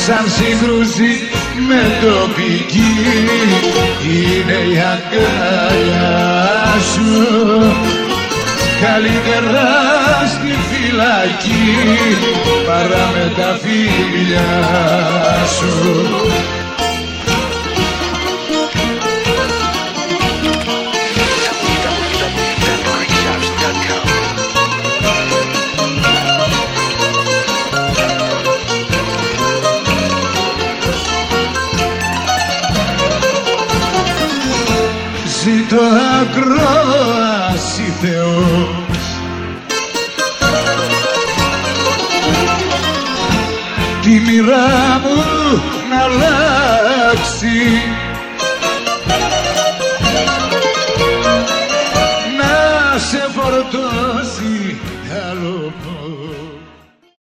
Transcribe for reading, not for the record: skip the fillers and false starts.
σαν σύγκρουση με τοπική είναι η αγκαλιά σου, καλύτερα στη φυλακή παρά με τα φίλια σου. Ζήτω ακρόαση Θεός, τη μοίρα μου να αλλάξει